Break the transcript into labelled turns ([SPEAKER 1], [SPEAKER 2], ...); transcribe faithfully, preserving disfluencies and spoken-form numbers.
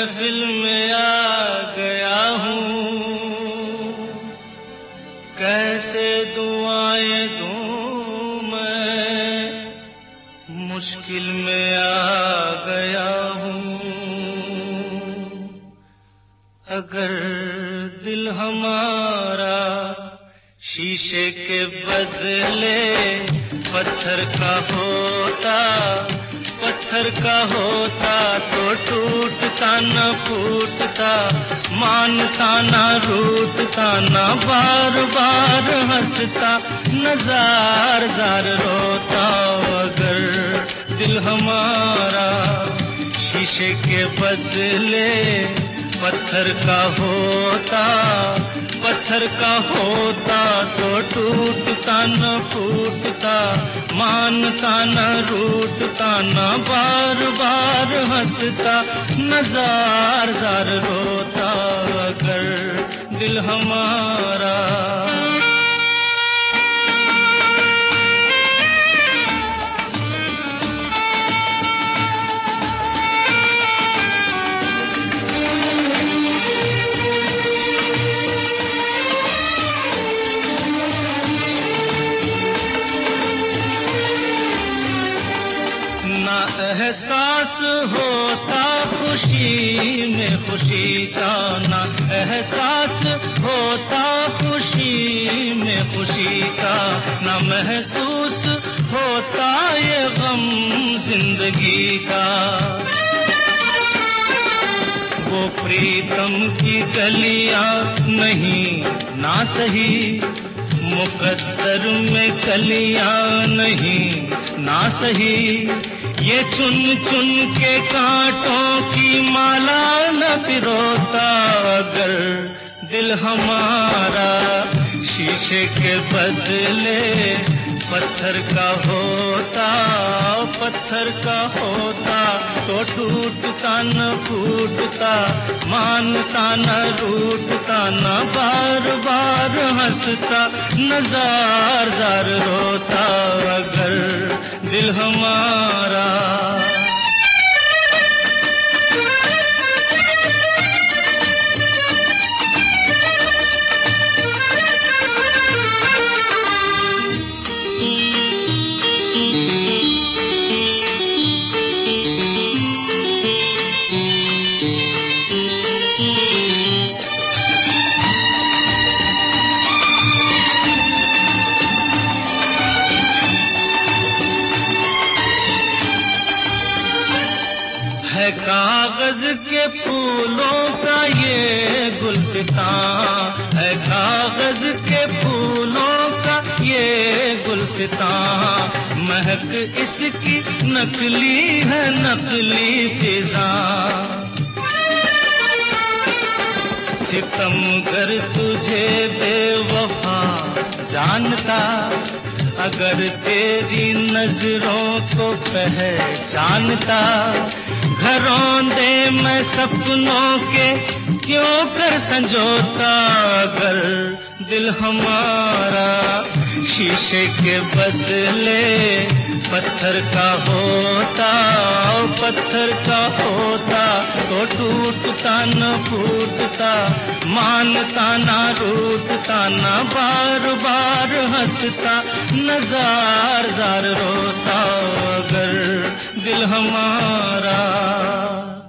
[SPEAKER 1] महफिल में आ गया हूँ, कैसे दुआएं दूँ मैं, मुश्किल में आ गया हूँ। अगर दिल हमारा शीशे के बदले पत्थर का होता, पत्थर का होता तो टूटता न फूटता, मानता न रूठता, न बार बार हंसता, न जार जार रोता। अगर दिल हमारा शीशे के बदले पत्थर का होता, पत्थर का होता तो टूटता न फूटता, मानता न रूठता, न बार बार हंसता, न जार जार रोता। अगर दिल हमारा एहसास होता खुशी में खुशी का, ना एहसास होता खुशी में खुशी का, ना महसूस होता ये गम जिंदगी का। वो प्रीतम की गलियां नहीं ना सही, मुकद्दर में कलियां नहीं ना सही, ये चुन चुन के कांटों की माला न पिरोता। अगर दिल हमारा शीशे के बदले पत्थर का होता, पत्थर का होता तो टूटता न फूटता, मानता न रूठता, न बार बार हंसता, न जार जार रोता। अगर दिल हमारा है कागज के फूलों का ये गुलसितां, है कागज के फूलों का ये गुलसितां, महक इसकी नकली है नकली फिजा। सितमगर तुझे बेवफा जानता, अगर तेरी नजरों को पहचानता, घरौंदे मैं सपनों के क्यों कर संजोता। अगर दिल हमारा शीशे के बदले पत्थर का होता, पत्थर का होता तो टूटता न फूटता, मानता न रूठता, न बार बार हंसता, न जार जार रोता। अगर दिल हमारा